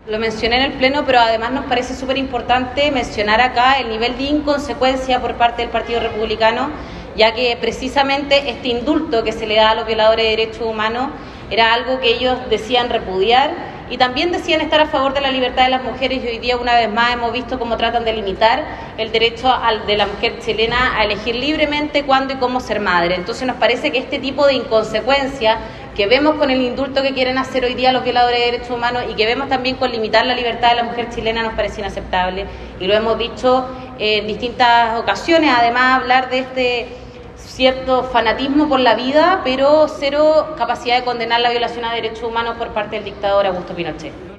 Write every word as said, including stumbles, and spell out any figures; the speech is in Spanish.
Lo mencioné en el Pleno, pero además nos parece súper importante mencionar acá el nivel de inconsecuencia por parte del Partido Republicano, ya que precisamente este indulto que se le da a los violadores de derechos humanos era algo que ellos decían repudiar y también decían estar a favor de la libertad de las mujeres, y hoy día una vez más hemos visto cómo tratan de limitar el derecho al, de la mujer chilena a elegir libremente cuándo y cómo ser madre. Entonces nos parece que este tipo de inconsecuencia que vemos con el indulto que quieren hacer hoy día los violadores de derechos humanos y que vemos también con limitar la libertad de la mujer chilena nos parece inaceptable, y lo hemos dicho en distintas ocasiones. Además, hablar de este cierto fanatismo por la vida, pero cero capacidad de condenar la violación a derechos humanos por parte del dictador Augusto Pinochet.